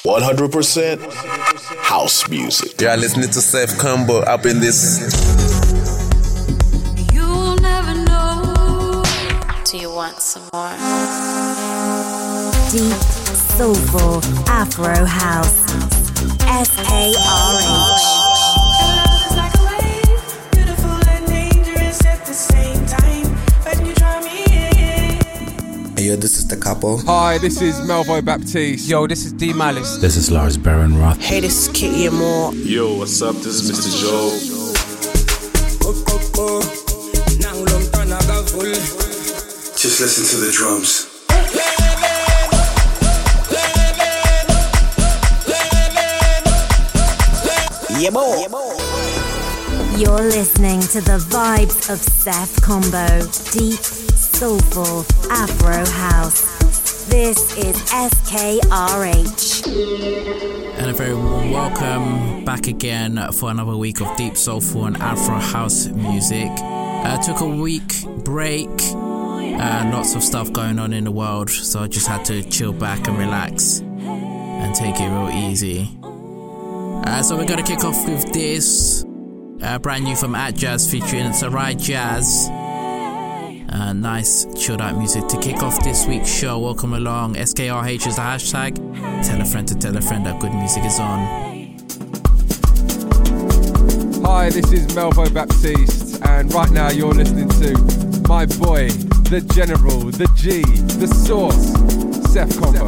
100% house music. You are listening to Seth Combo up in this. You'll never know. Do you want some more? Deep, soulful, Afro house. SKRH. Yo, this is The Couple. Hi, this is Melvo Baptiste. Yo, this is D Malice. This is Lars Baron Roth. Hey, this is Kitty Moore. Yo, what's up? This is Mr. Joe. Just listen to the drums. Yeah, boy. You're listening to the vibes of Seth Combo. Deep, soulful, Afro house. This is SKRH. And a very warm welcome back again for another week of deep, soulful and Afro house music. Took a week break. Lots of stuff going on in the world, so I just had to chill back and relax and take it real easy. So we're going to kick off with this brand new from Atjazz featuring Sarai Jazz. Nice chilled out music to kick off this week's show. Welcome along. SKRH is the hashtag. Tell a friend to tell a friend that good music is on. Hi, this is Melvo Baptiste, and right now you're listening to my boy, the General, the G, the Source, Seth Combo.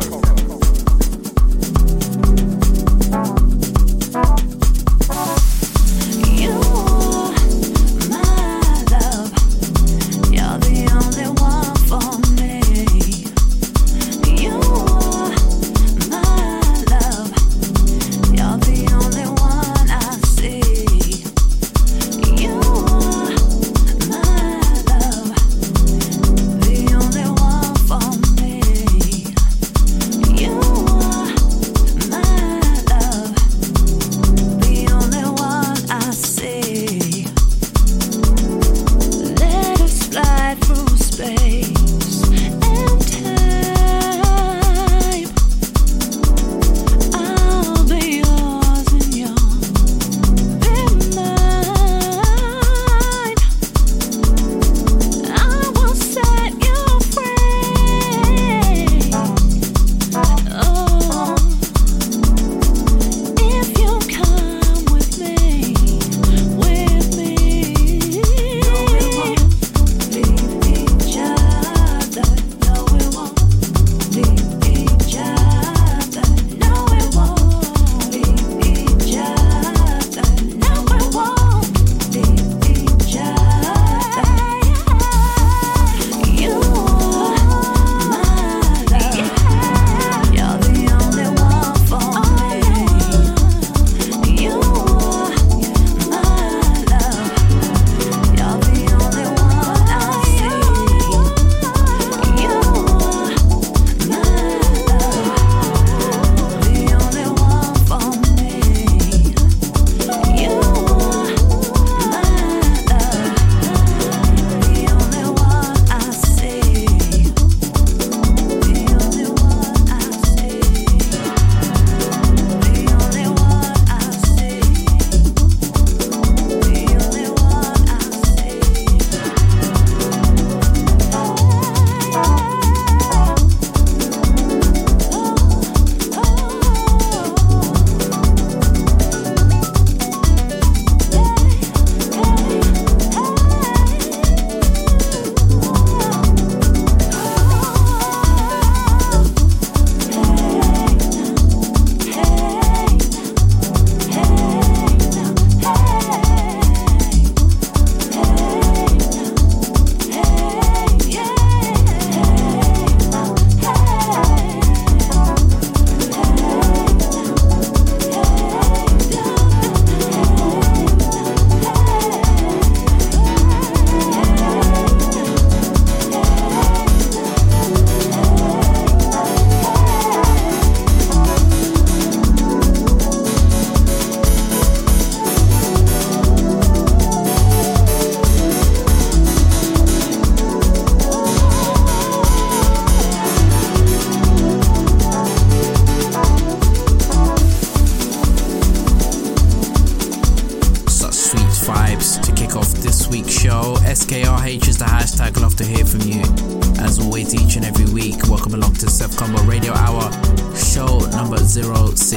SKRH is the hashtag. Love to hear from you. As always, each and every week. Welcome along to Seth Combo Radio Hour, show number 060.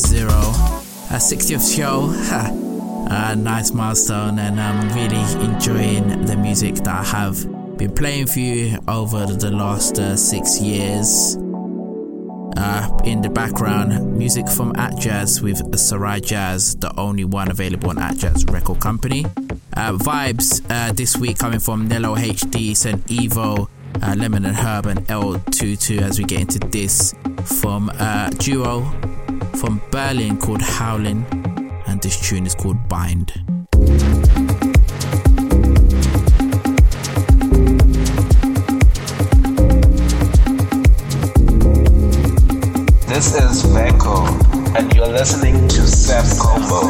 60th show. Nice milestone, and I'm really enjoying the music that I have been playing for you over the last 6 years. In the background, music from Atjazz with Sarai Jazz, the only one available on Atjazz Record Company. Vibes this week coming from Nello HD, St. Evo, Lemon and Herb, and L22 as we get into this from a duo from Berlin called Howlin', and this tune is called Bind. This is Vanko, and you're listening to Seth Combo.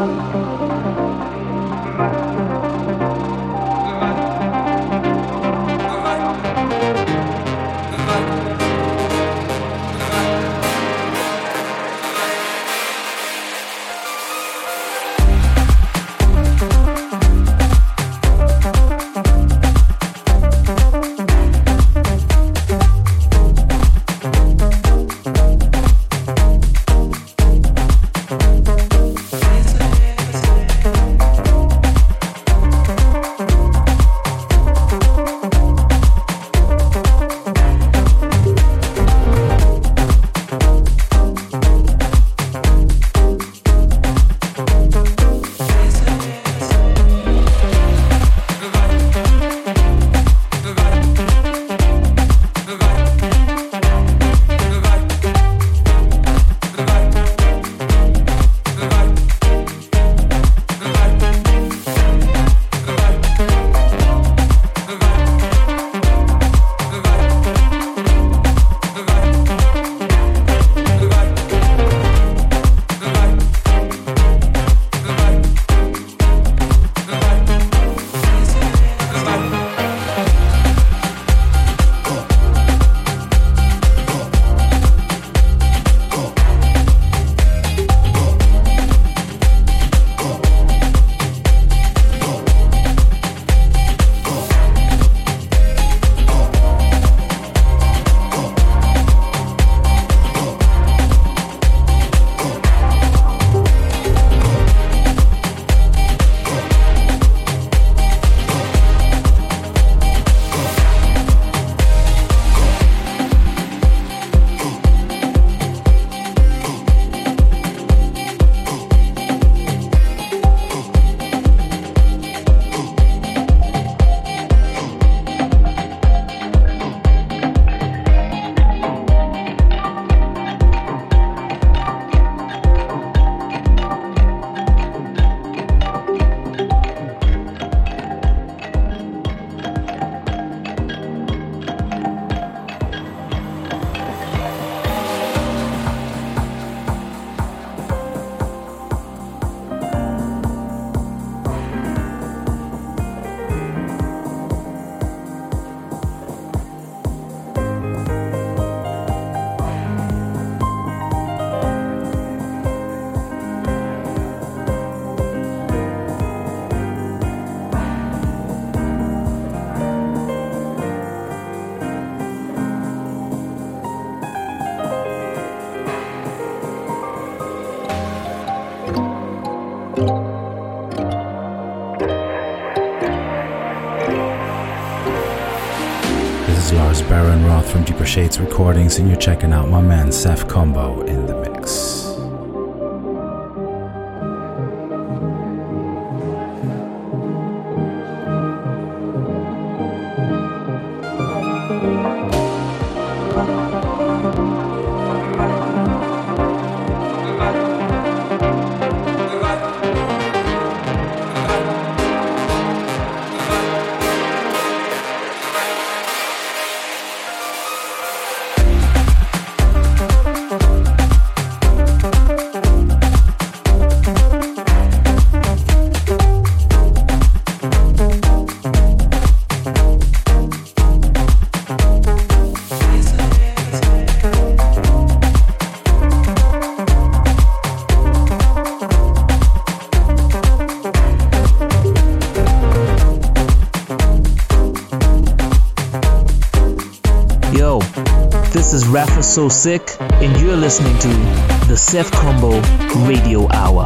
Baron Roth from Deeper Shades Recordings, and you're checking out my man Seth Combo in the mix. Rafa So Sick, and you're listening to the Seth Combo Radio Hour.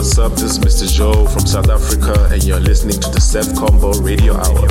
What's up? This is Mr. Joe from South Africa, and you're listening to the Seth Combo Radio Hour.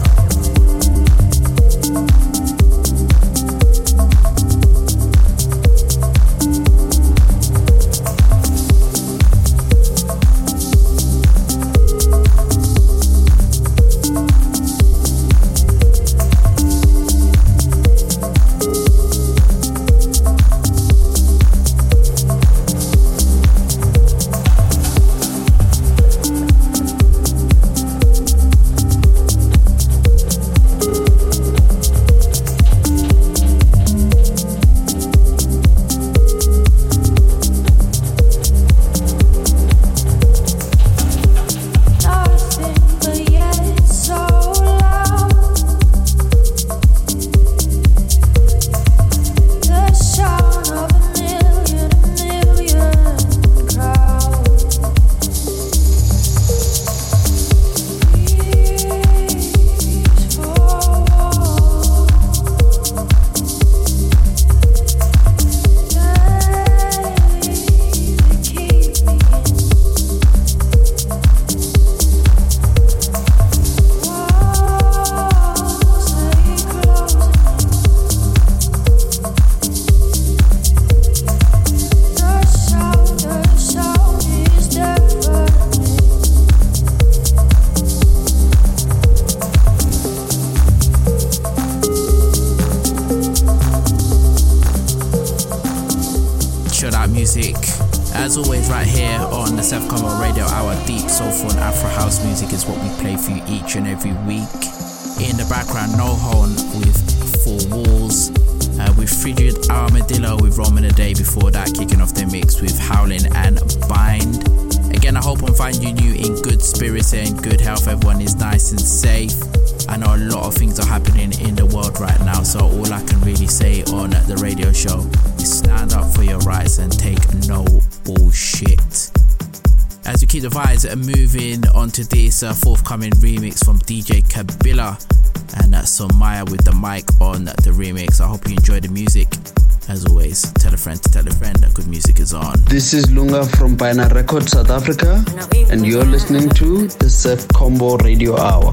Moving on to this forthcoming remix from DJ Kabila and Somaya with the mic on the remix. I hope you enjoy the music. As always, tell a friend to tell a friend that good music is on. This is Lunga from Pioneer Records, South Africa, and you're listening to the Seth Combo Radio Hour.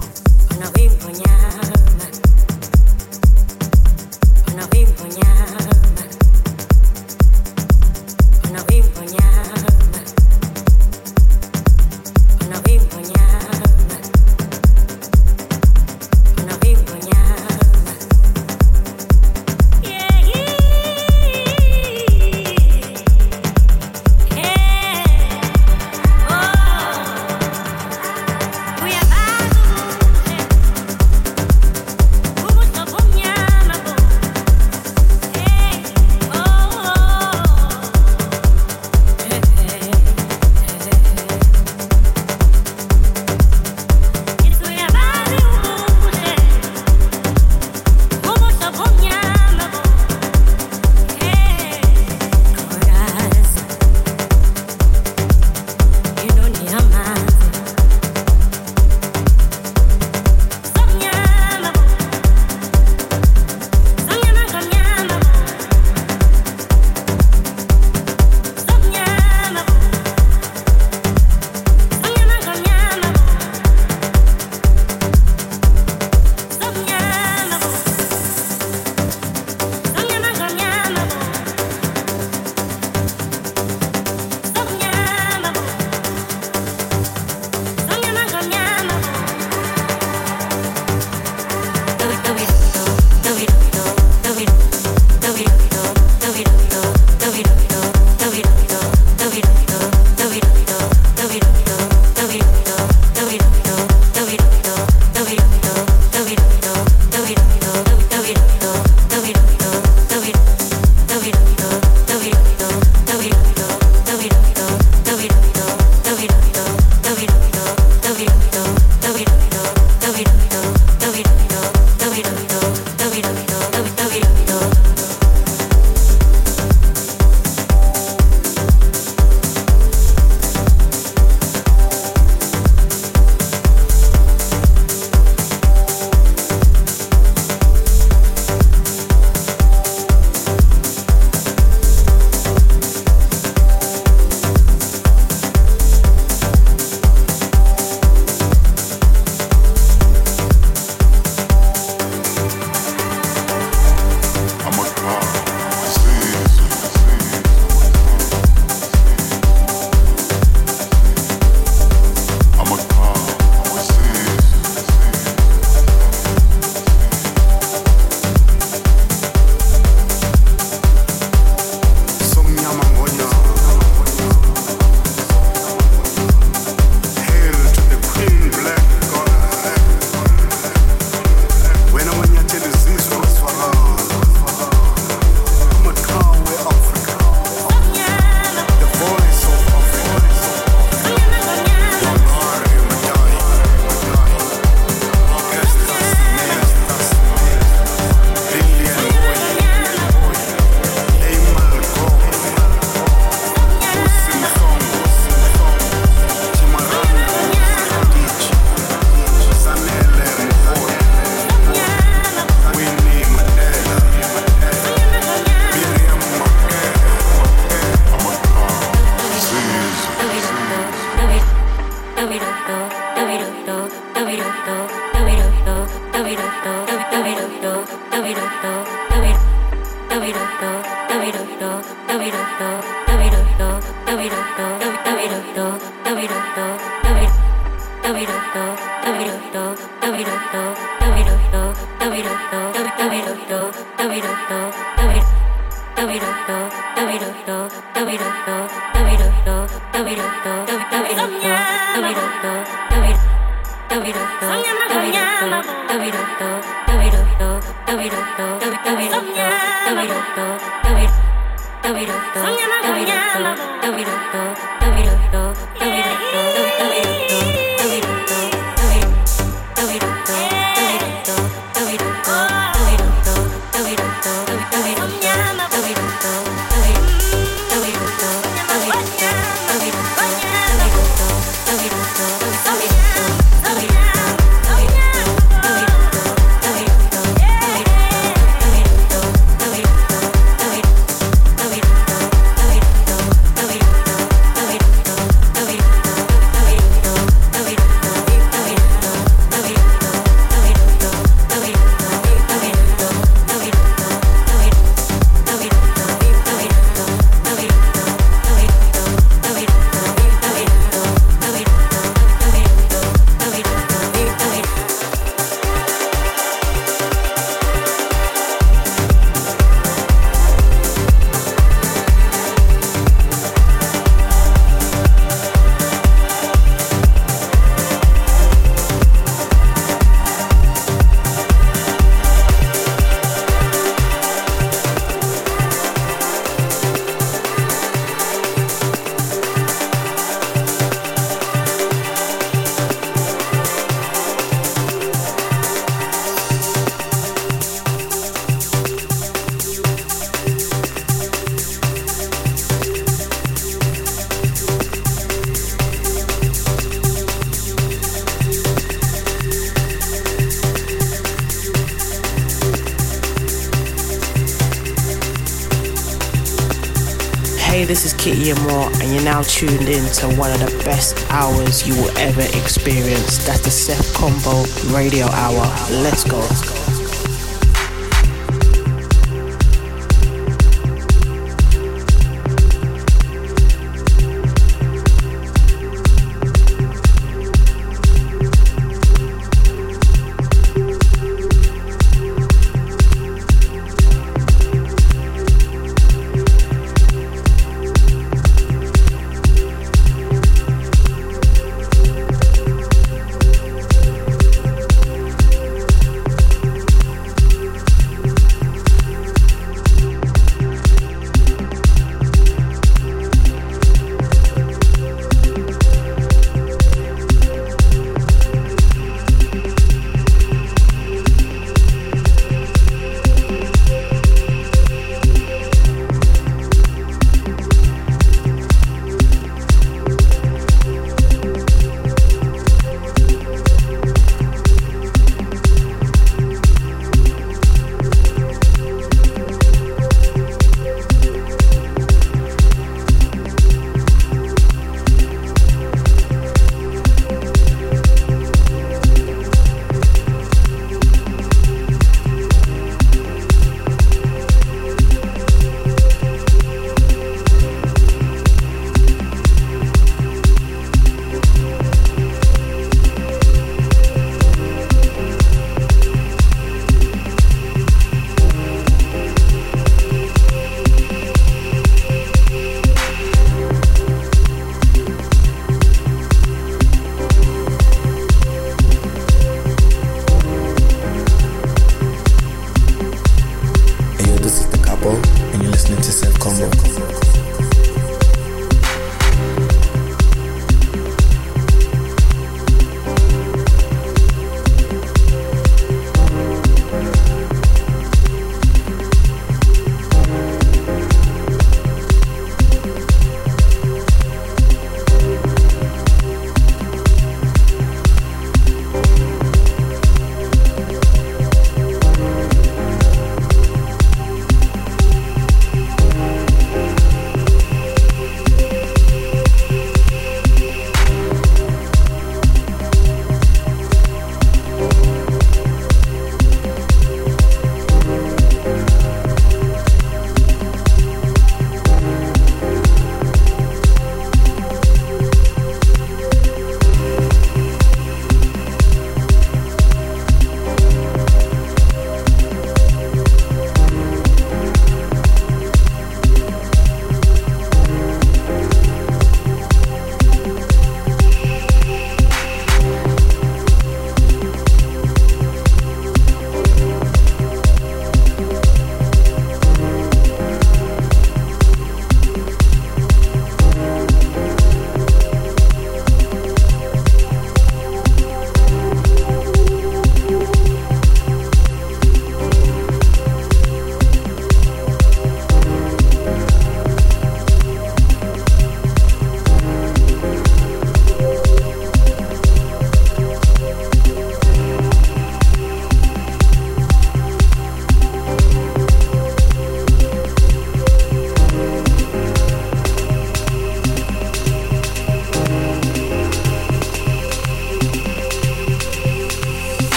This is Kitty Amore, and you're now tuned in to one of the best hours you will ever experience. That's the Seth Combo Radio Hour. Let's go.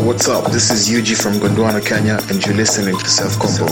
what's up? This is Yuji from Gondwana, Kenya, and you're listening to Seth Combo.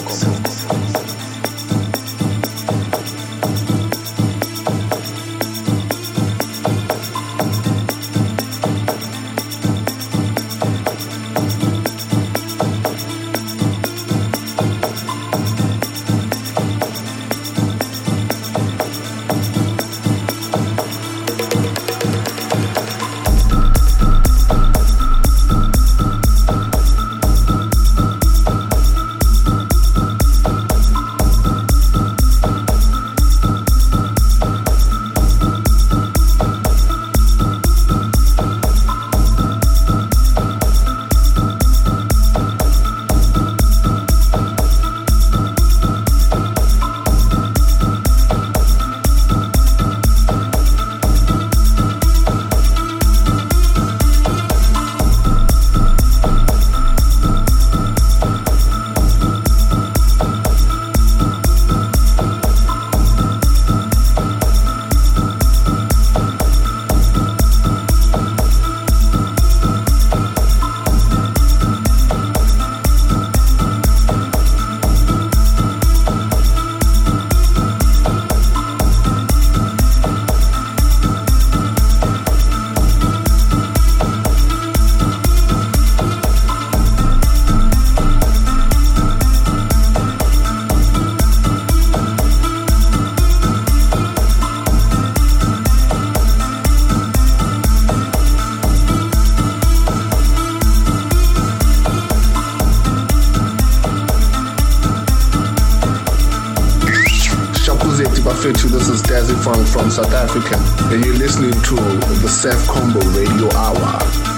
This is Dazzy Funk from South Africa, and you're listening to the Seth Combo Radio Hour.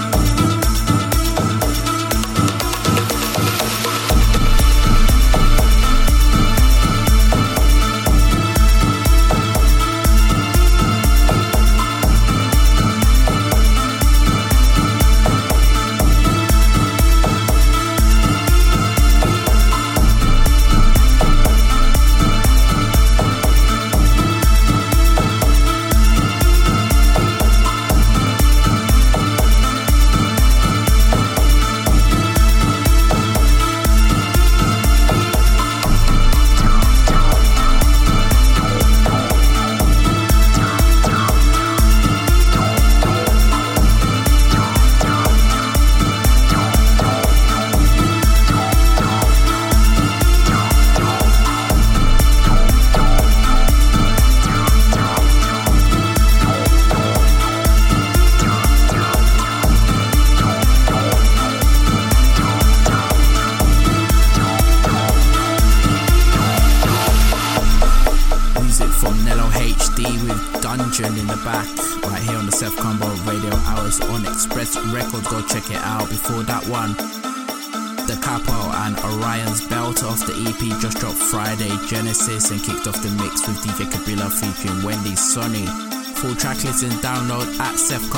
In the back, right here on the Seth Combo Radio Hours on Express Records. Go check it out. Before that one, The Capo and Orion's Belt off the EP just dropped Friday, Genesis, and kicked off the mix with DJ Kabila featuring Wendy Sonny. Full track list and download at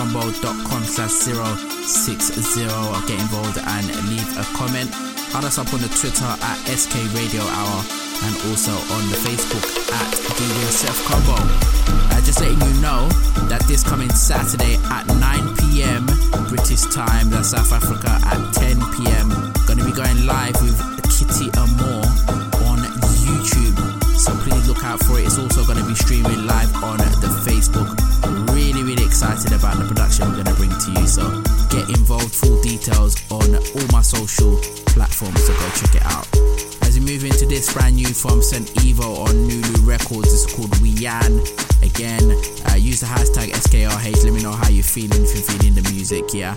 sethcombo.com/060. Get involved and leave a comment. Add us up on the Twitter at SK Radio Hour and also on the Facebook at DJ Seth Combo. Just letting you know that this coming Saturday at 9 p.m. British time, that's South Africa at 10 p.m. Gonna be going live with Kitty Amore on YouTube, so please look out for it. It's also gonna be streaming live on the Facebook. Really excited about the production we're gonna bring to you, so get involved. Full details on all my social platforms, so go check it out. As we move into this brand new from St. Evo on Nulu Records, it's called Wian. Again, use the hashtag SKRH. Let me know how you're feeling, if you're feeling the music, yeah.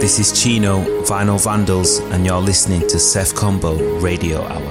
This is Chino, Vinyl Vandals, and you're listening to Seth Combo Radio Hour.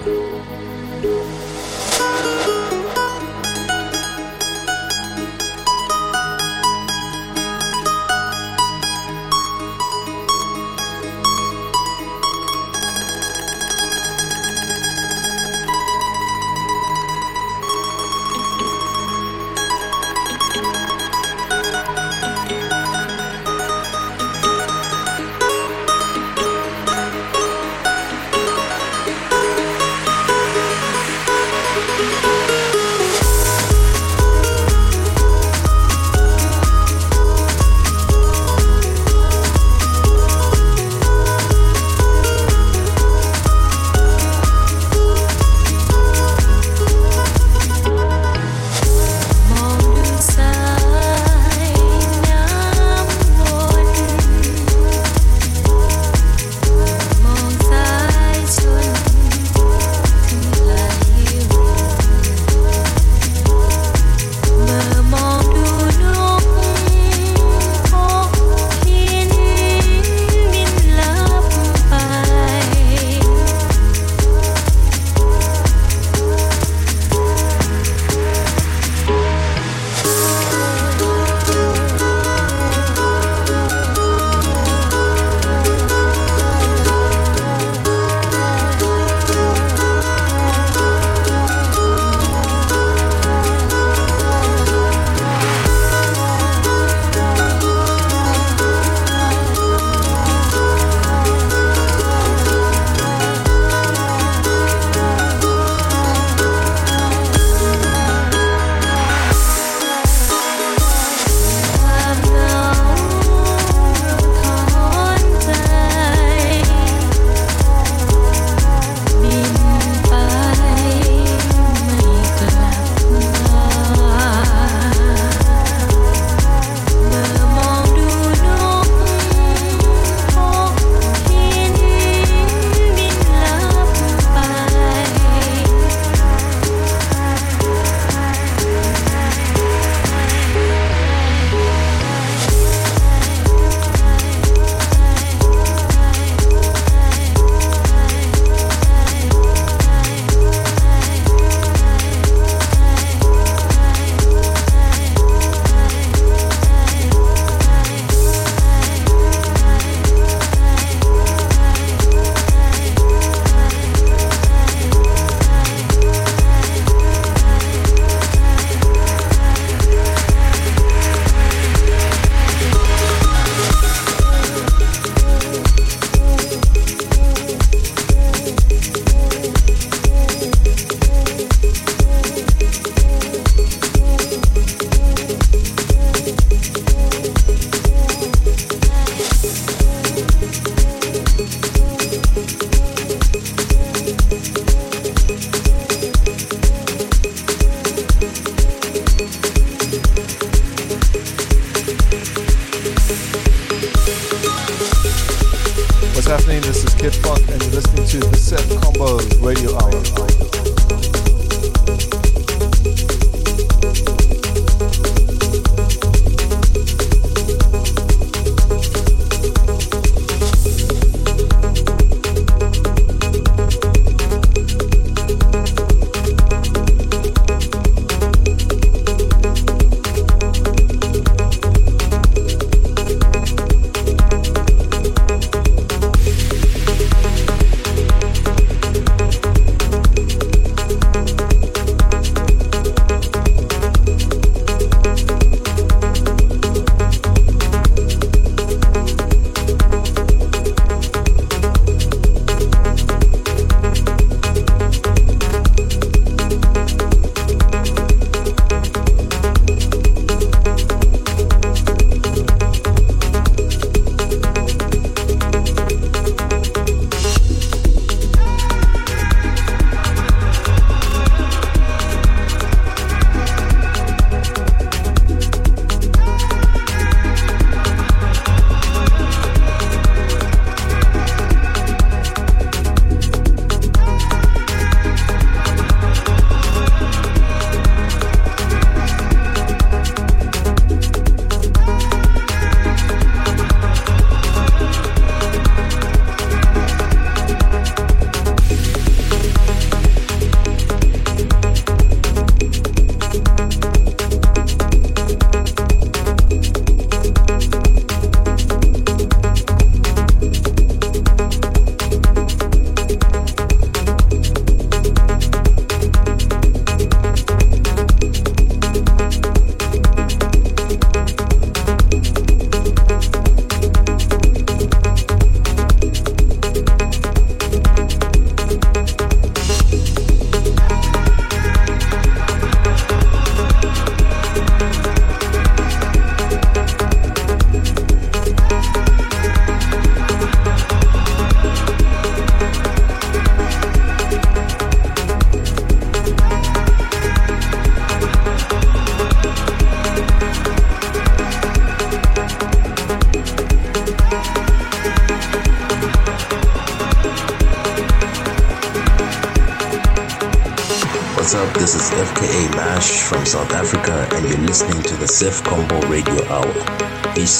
what's up? This is FKA Mash from South Africa, and you're listening to the Seth Combo Radio Hour. Peace.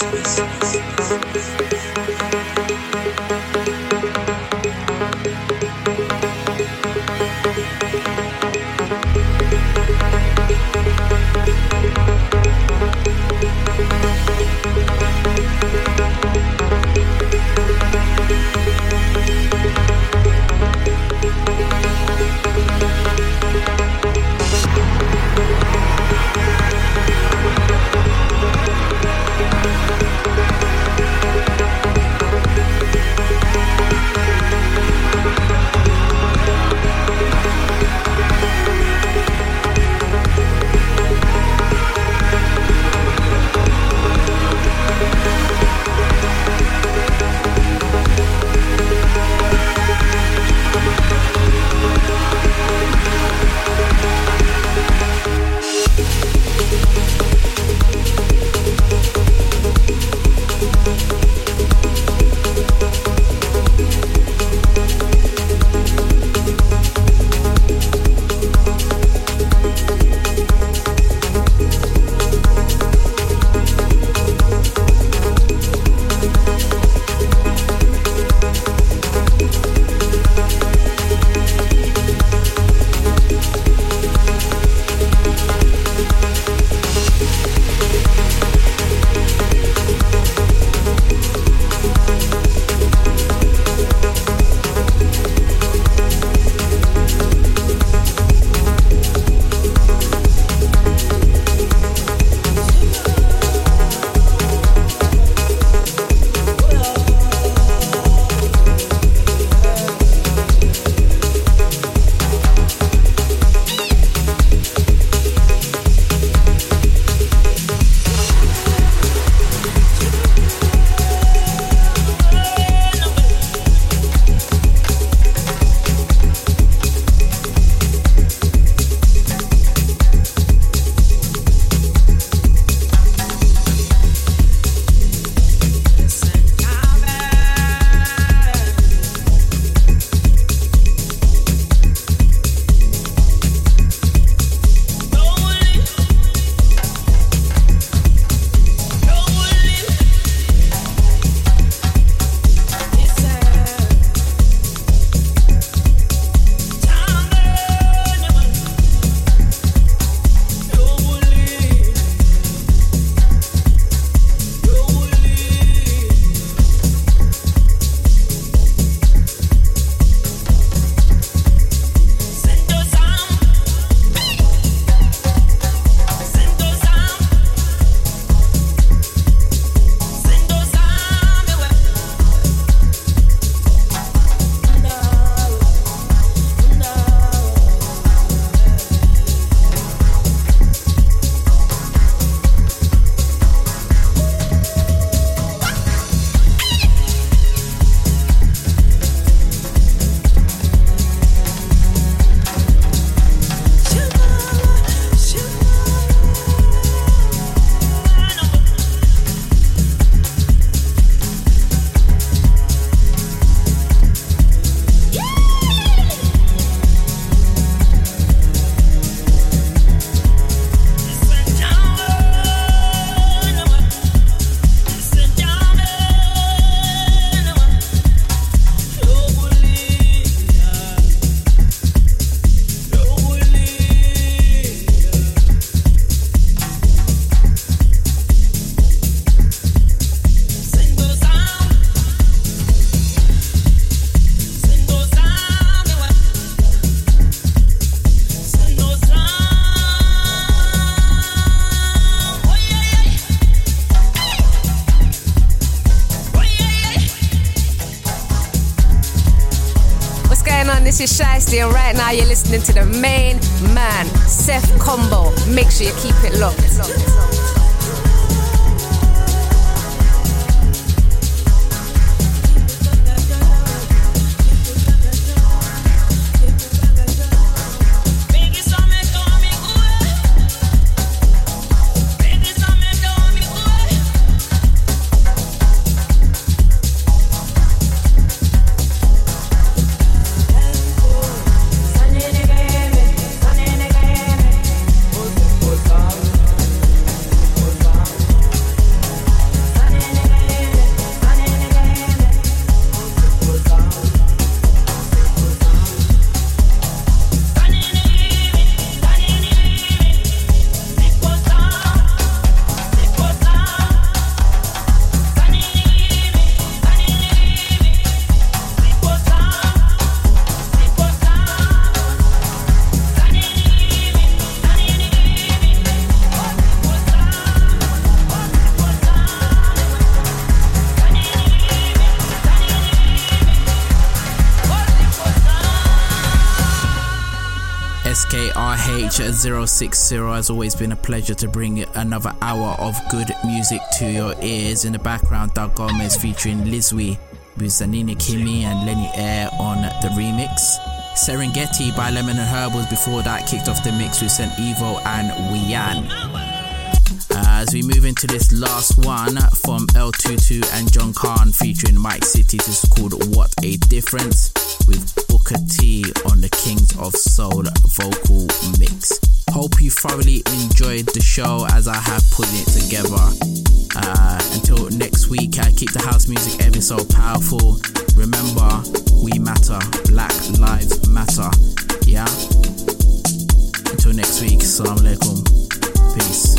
This is Shiesty, and right now you're listening to the main man, Seth Combo. Make sure you keep it locked. Sunny SKRH060 has always been a pleasure to bring another hour of good music to your ears. In the background, Doug Gomez featuring Lizwi with Zanina Kimi and Lenny Air on the remix. Serengeti by Lemon and Herb was before that, kicked off the mix with St. Evo and Wian. As we move into this last one from L22 and John Khan featuring Mike City, this is called What a Difference with Booker T on the Kings of Soul vocal mix. Hope you thoroughly enjoyed the show as I have put it together. Until next week, keep the house music ever so powerful. Remember, we matter, Black Lives Matter. Yeah? Until next week, Assalamu alaikum. Peace.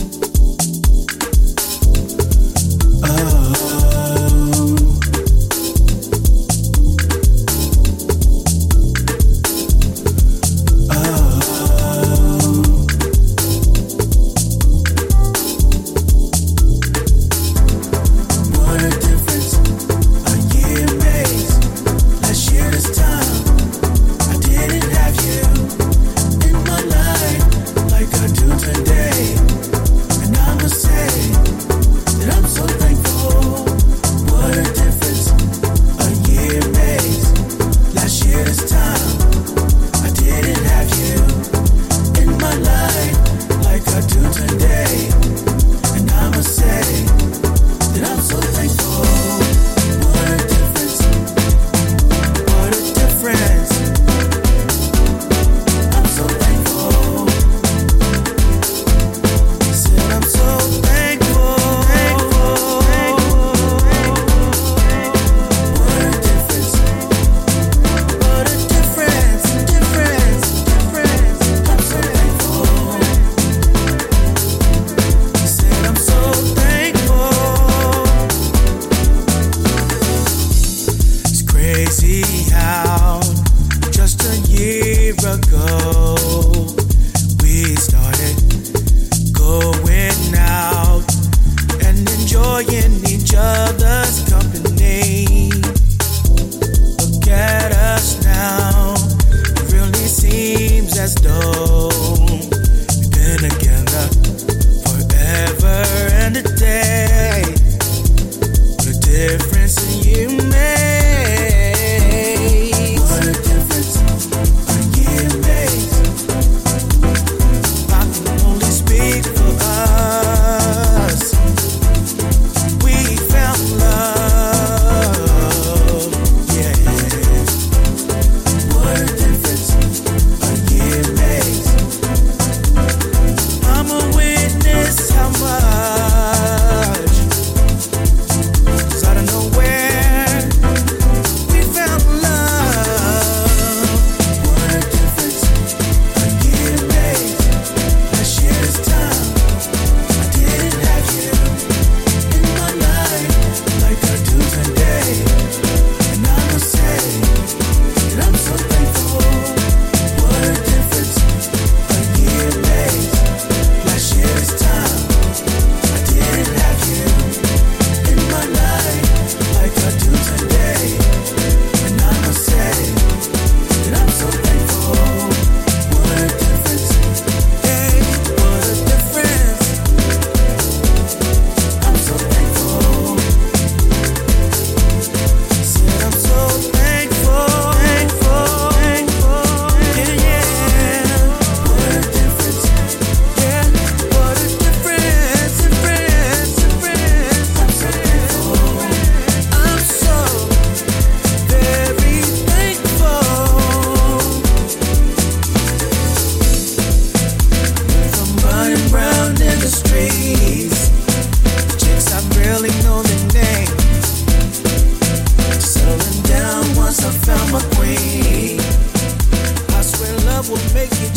Make it